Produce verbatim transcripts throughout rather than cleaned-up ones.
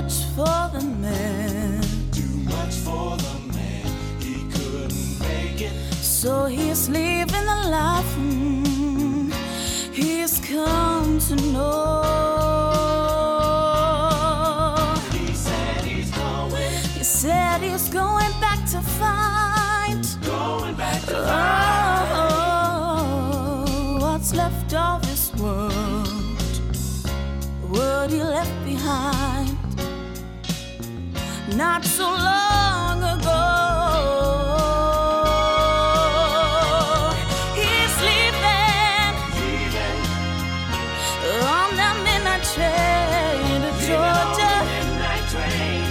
much for the man. Too much for the man. He couldn't make it. So he's leaving the life mm, he's come to know. He said he's going. He said he's going back to find. Going back to Oh, what's left of his world, the world he left behind not so long ago. He's leaving, leaving on that midnight train to Georgia. midnight train.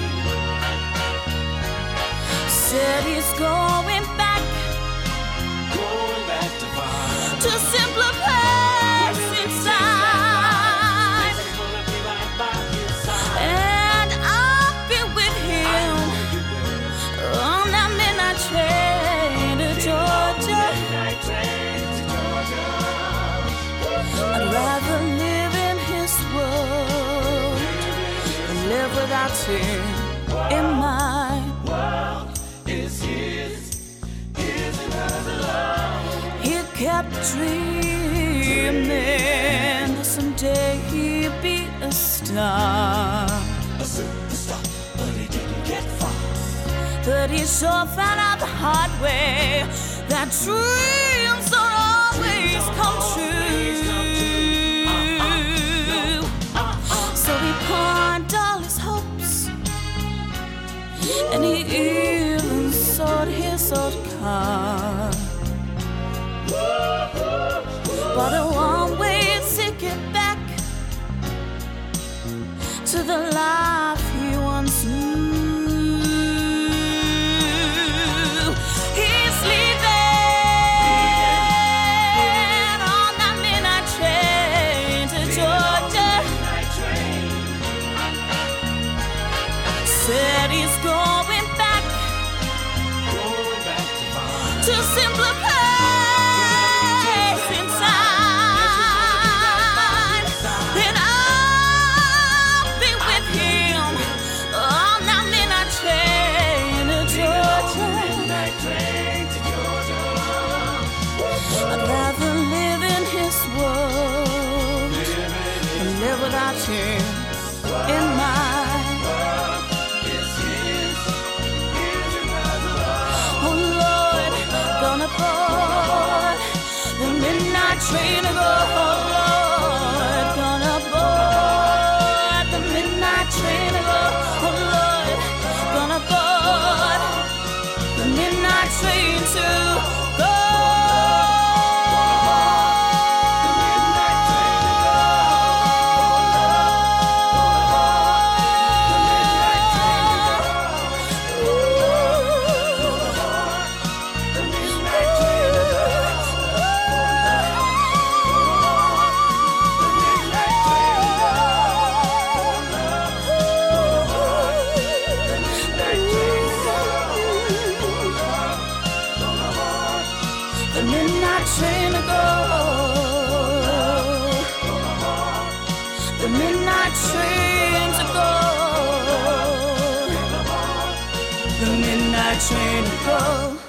Said he's going back Going back to find. to simpler place inside, He's gonna be right by his side. and I'll be with him on that midnight train to Georgia. Midnight train to Georgia. I'd rather live in his world than live without him in mine. World is his, his and hers alone. He kept dreaming that someday he'd be a star, A superstar, but he didn't get far. but he sure found out the hard way that dreams don't always come true. So he pawned all his hopes, and he even sold his old car. Bought a one-way ticket back to the life he once knew. He's leaving on that midnight train to Georgia. Midnight train. Said he's going back Going back to find. to simpler place inside, and I'll be with him on that midnight train to Georgia. Midnight train to Georgia. I'd rather live in his world than live without him in mine. Is his, his and hers alone. Oh Lord, gonna board the midnight train to go. Oh Lord, gonna board the midnight train to go. Oh Lord, gonna board the midnight train to go. The midnight train to go. The midnight train to go. The midnight train to go.